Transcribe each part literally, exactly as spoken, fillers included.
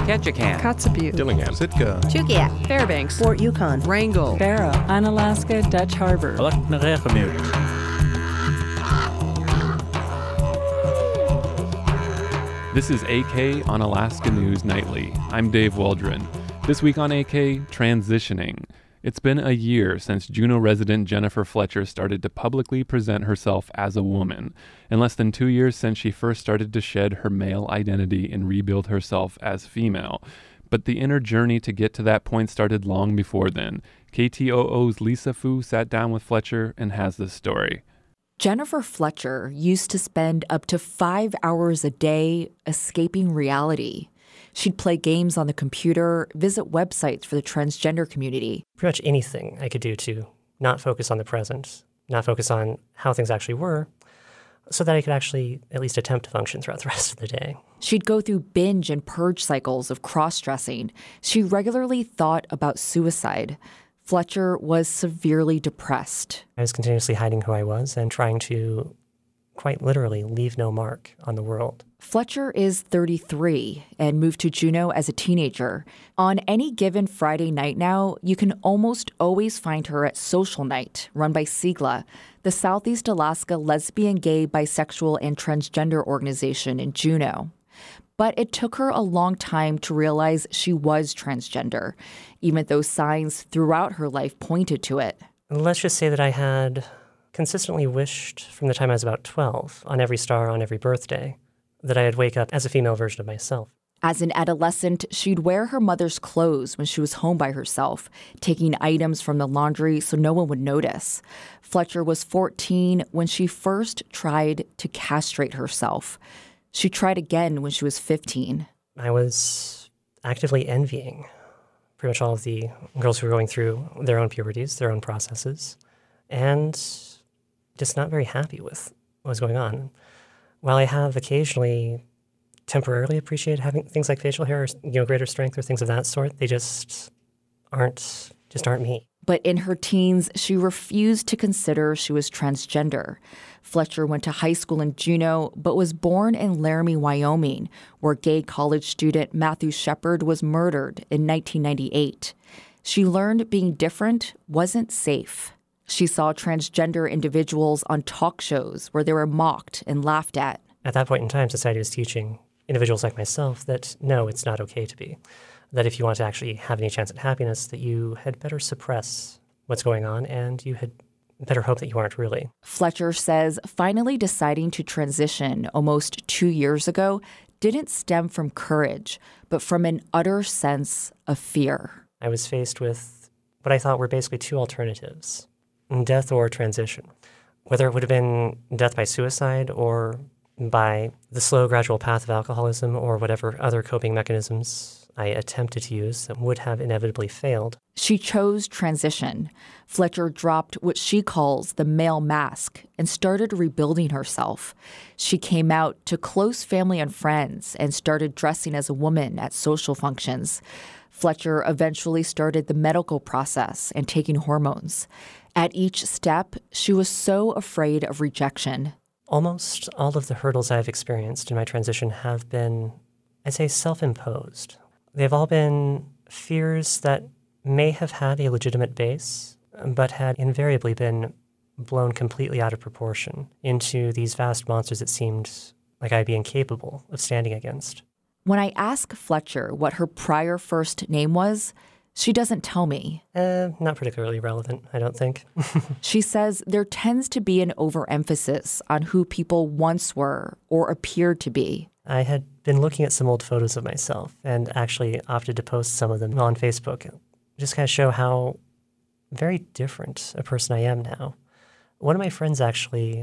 Ketchikan, Kotzebue, Dillingham, Sitka, Chugia, Fairbanks, Fort Yukon, Wrangell, Barrow, Unalaska, Dutch Harbor. This is A K on Alaska News Nightly. I'm Dave Waldron. This week on A K, transitioning. It's been a year since Juneau resident Jennifer Fletcher started to publicly present herself as a woman, and less than two years since she first started to shed her male identity and rebuild herself as female. But the inner journey to get to that point started long before then. K T O O's Lisa Fu sat down with Fletcher and has this story. Jennifer Fletcher used to spend up to five hours a day escaping reality. She'd play games on the computer, visit websites for the transgender community. Pretty much anything I could do to not focus on the present, not focus on how things actually were, so that I could actually at least attempt to function throughout the rest of the day. She'd go through binge and purge cycles of cross-dressing. She regularly thought about suicide. Fletcher was severely depressed. I was continuously hiding who I was and trying to, quite literally, leave no mark on the world. Fletcher is thirty-three and moved to Juneau as a teenager. On any given Friday night now, you can almost always find her at Social Night, run by SIGLA, the Southeast Alaska lesbian, gay, bisexual, and transgender organization in Juneau. But it took her a long time to realize she was transgender, even though signs throughout her life pointed to it. Let's just say that I had consistently wished from the time I was about twelve, on every star, on every birthday, that I'd wake up as a female version of myself. As an adolescent, she'd wear her mother's clothes when she was home by herself, taking items from the laundry so no one would notice. Fletcher was fourteen when she first tried to castrate herself. She tried again when she was fifteen. I was actively envying pretty much all of the girls who were going through their own puberties, their own processes, and just not very happy with what was going on. While I have occasionally temporarily appreciated having things like facial hair or, you know, greater strength or things of that sort, they just aren't just aren't me. But in her teens, she refused to consider she was transgender. Fletcher went to high school in Juneau, but was born in Laramie, Wyoming, where gay college student Matthew Shepard was murdered in nineteen ninety-eight. She learned being different wasn't safe. She saw transgender individuals on talk shows where they were mocked and laughed at. At that point in time, society was teaching individuals like myself that, no, it's not okay to be. That if you want to actually have any chance at happiness, that you had better suppress what's going on and you had better hope that you aren't really. Fletcher says finally deciding to transition almost two years ago didn't stem from courage, but from an utter sense of fear. I was faced with what I thought were basically two alternatives. Death or transition. Whether it would have been death by suicide or by the slow, gradual path of alcoholism or whatever other coping mechanisms I attempted to use that would have inevitably failed. She chose transition. Fletcher dropped what she calls the male mask and started rebuilding herself. She came out to close family and friends and started dressing as a woman at social functions. Fletcher eventually started the medical process and taking hormones. At each step, she was so afraid of rejection. Almost all of the hurdles I've experienced in my transition have been, I'd say, self-imposed. They've all been fears that may have had a legitimate base, but had invariably been blown completely out of proportion into these vast monsters that seemed like I'd be incapable of standing against. When I ask Fletcher what her prior first name was, she doesn't tell me. Uh, not particularly relevant, I don't think. She says there tends to be an overemphasis on who people once were or appeared to be. I had been looking at some old photos of myself and actually opted to post some of them on Facebook, just kind of show how very different a person I am now. One of my friends actually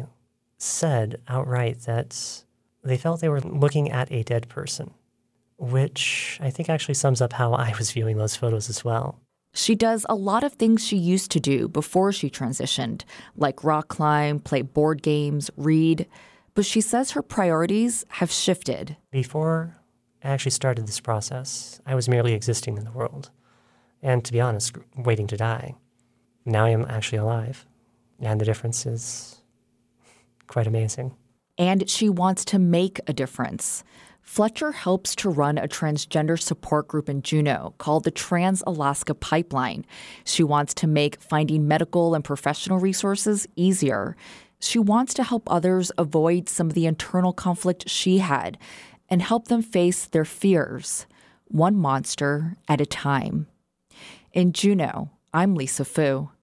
said outright that they felt they were looking at a dead person, which I think actually sums up how I was viewing those photos as well. She does a lot of things she used to do before she transitioned, like rock climb, play board games, read. But she says her priorities have shifted. Before I actually started this process, I was merely existing in the world. And to be honest, waiting to die. Now I am actually alive. And the difference is quite amazing. And she wants to make a difference. Fletcher helps to run a transgender support group in Juneau called the Trans-Alaska Pipeline. She wants to make finding medical and professional resources easier. She wants to help others avoid some of the internal conflict she had and help them face their fears, one monster at a time. In Juneau, I'm Lisa Fu.